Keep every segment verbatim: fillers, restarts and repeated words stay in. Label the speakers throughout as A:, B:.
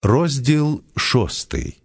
A: Розділ шостий.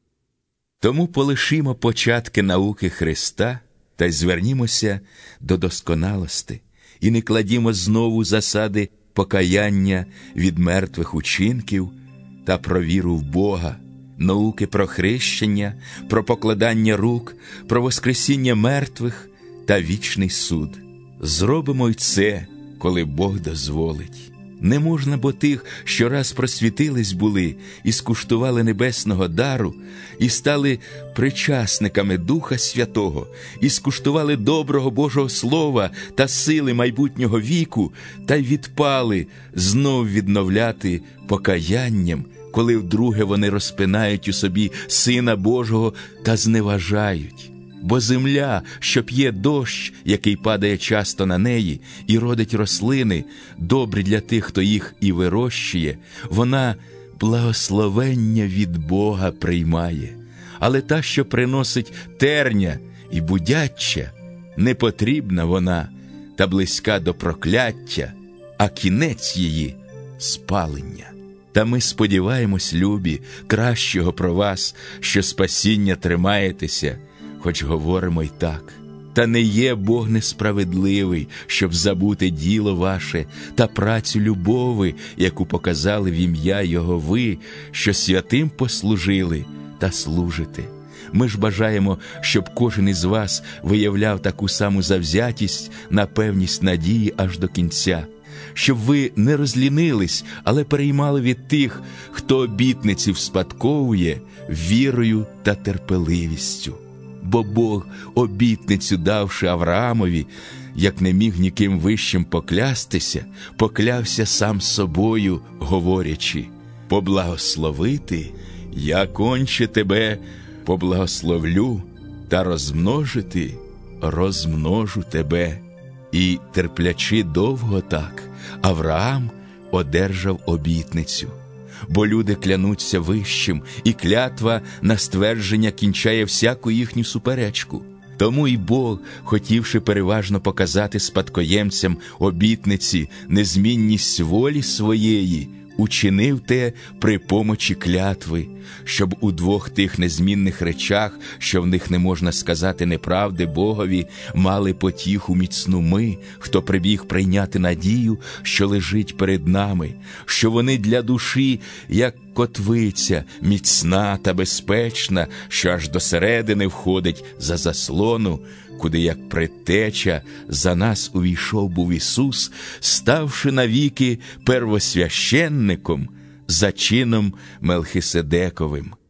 B: Тому полишімо початки науки Христа та й звернімося до досконалости, і не кладімо знову засади покаяння від мертвих учинків та про віру в Бога, науки про хрещення, про покладання рук, про воскресіння мертвих та вічний суд. Зробимо й це, коли Бог дозволить. Не можна, бо тих, що раз просвітились були і скуштували небесного дару, і стали причасниками Духа Святого, і скуштували доброго Божого Слова та сили майбутнього віку, та й відпали знов відновляти покаянням, коли вдруге вони розпинають у собі Сина Божого та зневажають. Бо земля, що п'є дощ, який падає часто на неї, і родить рослини, добрі для тих, хто їх і вирощує, вона благословення від Бога приймає. Але та, що приносить терня і будяччя, не потрібна вона, та близька до прокляття, а кінець її – спалення. Та ми сподіваємось, любі, кращого про вас, що спасіння тримаєтеся, хоч говоримо й так. Та не є Бог несправедливий, щоб забути діло ваше та працю любови, яку показали в ім'я Його ви, що святим послужили та служите. Ми ж бажаємо, щоб кожен із вас виявляв таку саму завзятість на певність надії аж до кінця, щоб ви не розлінились, але переймали від тих, хто обітниці вспадковує вірою та терпеливістю. Бо Бог, обітницю давши Авраамові, як не міг ніким вищим поклястися, поклявся сам собою, говорячи: «Поблагословити, я конче тебе поблагословлю, та розмножити розмножу тебе». І, терплячи довго так, Авраам одержав обітницю. Бо люди клянуться вищим, і клятва на ствердження кінчає всяку їхню суперечку. Тому і Бог, хотівши переважно показати спадкоємцям обітниці незмінність волі своєї, учинив те при помочі клятви, щоб у двох тих незмінних речах, що в них не можна сказати неправди Богові, мали потіху міцну ми, хто прибіг прийняти надію, що лежить перед нами, що вони для душі, як котвиця, міцна та безпечна, що аж до середини входить за заслону, куди, як предтеча, за нас увійшов був Ісус, ставши навіки первосвященником за чином Мелхиседековим.